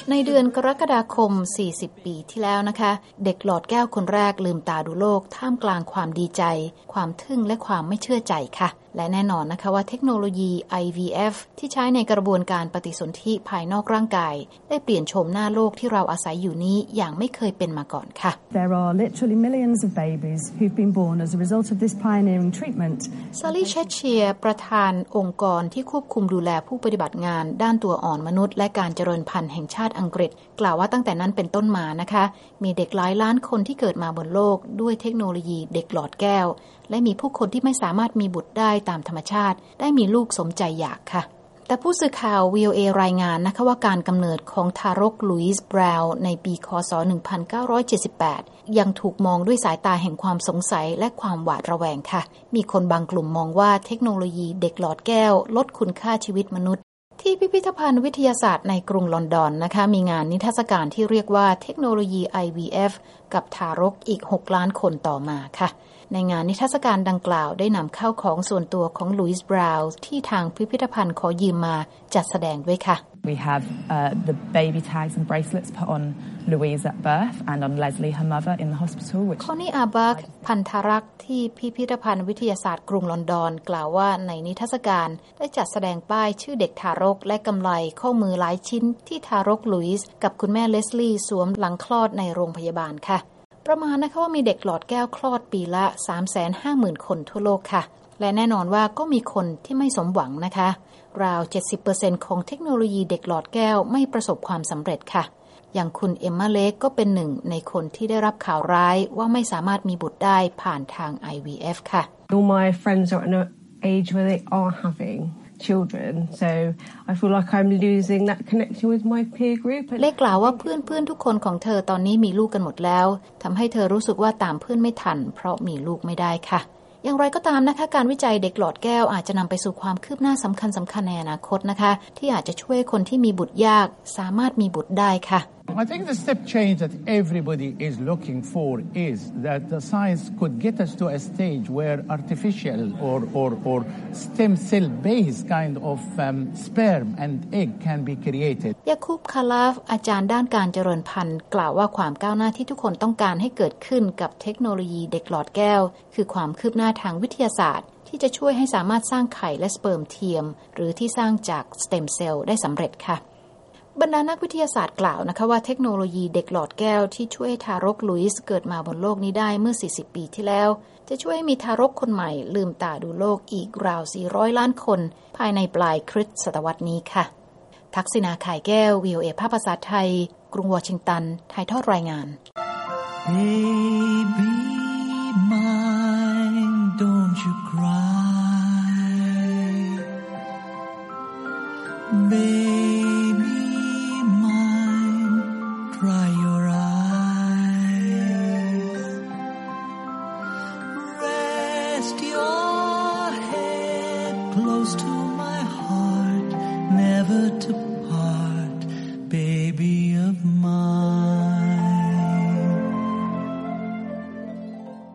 ในเดือนกรกฎาคม40ปีที่แล้วนะคะเด็กหลอดแก้วคนแรกลืมตาดูโลกท่ามกลางความดีใจความทึ่งและความไม่เชื่อใจค่ะและแน่นอนนะคะว่าเทคโนโลยี IVF ที่ใช้ในกระบวนการปฏิสนธิภายนอกร่างกายได้เปลี่ยนโฉมหน้าโลกที่เราอาศัยอยู่นี้อย่างไม่เคยเป็นมาก่อนค่ะ There are literally millions of babies who've been born as a result of this pioneering treatment. Sally Chettier ประธานองค์กรที่ควบคุมดูแลผู้ปฏิบัติงานด้านตัวอ่อนมนุษย์และการเจริญพันธุ์แห่งชาติอังกฤษกล่าวว่าตั้งแต่นั้นเป็นต้นมานะคะมีเด็กหลายล้านคนที่เกิดมาบนโลกด้วยเทคโนโลยีเด็กหลอดแก้วและมีผู้คนที่ไม่สามารถมีบุตรได้ตามธรรมชาติได้มีลูกสมใจอยากค่ะแต่ผู้สื่อข่าว VOA รายงานนะคะว่าการกำเนิดของทารกลุยส์บราวน์ในปีคศ1978ยังถูกมองด้วยสายตาแห่งความสงสัยและความหวาดระแวงค่ะมีคนบางกลุ่มมองว่าเทคโนโลยีเด็กหลอดแก้วลดคุณค่าชีวิตมนุษย์ที่พิพิธภัณฑ์วิทยาศาสตร์ในกรุงลอนดอนนะคะมีงานนิทรรศการที่เรียกว่าเทคโนโลยี IVF กับทารกอีก6ล้านคนต่อมาค่ะในงานนิทรรศการดังกล่าวได้นำเข้าของส่วนตัวของลุยส์บราวน์ที่ทางพิพิธภัณฑ์ขอยืมมาจัดแสดงด้วยค่ะ We have the baby tags and bracelets put on Louise at birth and on Leslie, her mother, in the hospital. Connie Arbach พันธรักษ์ที่พิพิธภัณฑ์วิทยาศาสตร์กรุงลอนดอนกล่าวว่าในนิทรรศการได้จัดแสดงป้ายชื่อเด็กทารกและกำไลข้อมือหลายชิ้นที่ทารกลุยส์กับคุณแม่เลสลี่สวมหลังคลอดในโรงพยาบาลค่ะประมาณนะคะว่ามีเด็กหลอดแก้วคลอดปีละ 350,000 คนทั่วโลกค่ะและแน่นอนว่าก็มีคนที่ไม่สมหวังนะคะราว 70% ของเทคโนโลยีเด็กหลอดแก้วไม่ประสบความสำเร็จค่ะอย่างคุณเอมมาเล็กก็เป็นหนึ่งในคนที่ได้รับข่าวร้ายว่าไม่สามารถมีบุตรได้ผ่านทาง IVF ค่ะ All my friends are at an age where they are having children so I feel like I'm losing that connection with my peer group เล็กกล่าวว่าเพื่อนๆทุกคนของเธอตอนนี้มีลูกกันหมดแล้วทำให้เธอรู้สึกว่าตามเพื่อนไม่ทันเพราะมีลูกไม่ได้ค่ะอย่างไรก็ตามนะคะการวิจัยเด็กหลอดแก้วอาจจะนำไปสู่ความคืบหน้าสำคัญในอนาคตนะคะที่อาจจะช่วยคนที่มีบุตรยากสามารถมีบุตรได้ค่ะ I think the step change that everybody is looking for is that the science could get us to a stage where artificial or stem cell based kind of sperm and egg can be created ยาคูบคาลาฟอาจารย์ด้านการเจริญพันธุ์กล่าวว่าความก้าวหน้าที่ทุกคนต้องการให้เกิดขึ้นกับเทคโนโลยีเด็กหลอดแก้วคือความคืบหน้าทางวิทยาศาสตร์ที่จะช่วยให้สามารถสร้างไข่และสเปิร์มเทียมหรือที่สร้างจากสเต็มเซลล์ได้สำเร็จค่ะบรรดานักวิทยาศาสตร์กล่าวนะคะว่าเทคโนโลยีเด็กหลอดแก้วที่ช่วยทารกลุยส์เกิดมาบนโลกนี้ได้เมื่อ40ปีที่แล้วจะช่วยให้มีทารกคนใหม่ลืมตาดูโลกอีกราว400ล้านคนภายในปลายคริสตศตวรรษนี้ค่ะทักษิณาข่ายแก้ว VOA ภาคภาษาไทยกรุงวอชิงตันถ่ายทอดรายงาน Baby mine don't you cry Baby mine dry your eyes Rest your head close to my heart never to